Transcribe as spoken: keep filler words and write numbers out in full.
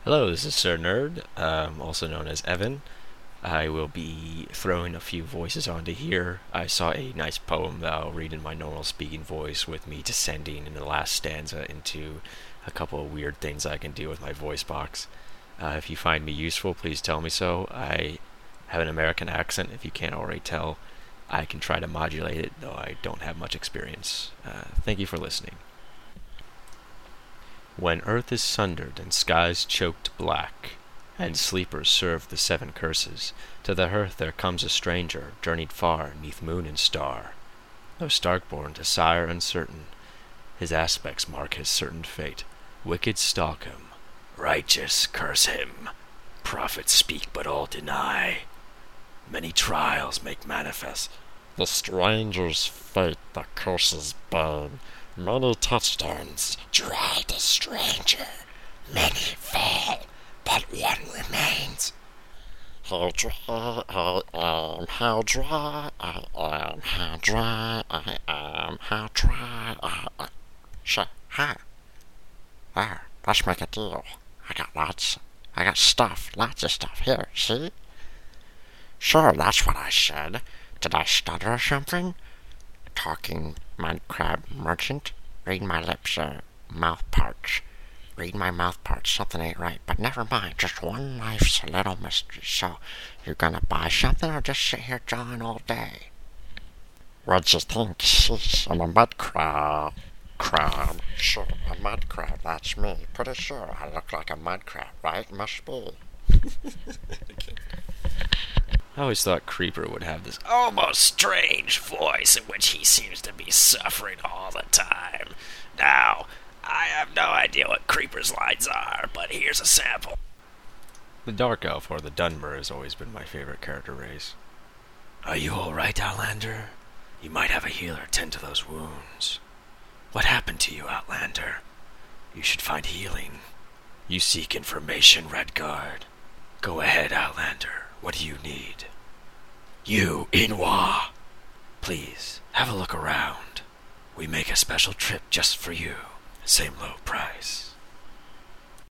Hello, this is Sir Nerd, um, also known as Evan. I will be throwing a few voices onto here. I saw a nice poem that I'll read in my normal speaking voice with me descending in the last stanza into a couple of weird things I can do with my voice box. Uh, if you find me useful, please tell me so. I have an American accent, if you can't already tell. I can try to modulate it, though I don't have much experience. Uh, thank you for listening. When earth is sundered and skies choked black, and sleepers serve the seven curses, to the hearth there comes a stranger, journeyed far neath moon and star. Though Starkborn to sire uncertain, his aspects mark his certain fate. Wicked stalk him, righteous curse him, prophets speak but all deny. Many trials make manifest the stranger's fate, the curse's bane. Many touchstones dry the stranger, many fall, but one remains. How dry I am, how dry I am, how dry I am, how dry I am. Sure, hi. There, let's make a deal. I got lots, I got stuff, lots of stuff here, see? Sure, that's what I said. Did I stutter or something? Talking mud crab merchant? Read my lips, uh, mouth parts. Read my mouth parts, something ain't right. But never mind, just one life's a little mystery. So, you gonna buy something or just sit here jawing all day? What'd you think? Sheesh, I'm a mud crab. Crab. Sure, a mud crab, that's me. Pretty sure I look like a mud crab, right? Must be. I always thought Creeper would have this almost strange voice in which he seems to be suffering all the time. Now, I have no idea what Creeper's lines are, but here's a sample. The Dark Elf, or the Dunmer, has always been my favorite character race. Are you alright, Outlander? You might have a healer tend to those wounds. What happened to you, Outlander? You should find healing. You seek information, Redguard. Go ahead, Outlander. What do you need? You, Inwa! Please, have a look around. We make a special trip just for you. Same low price.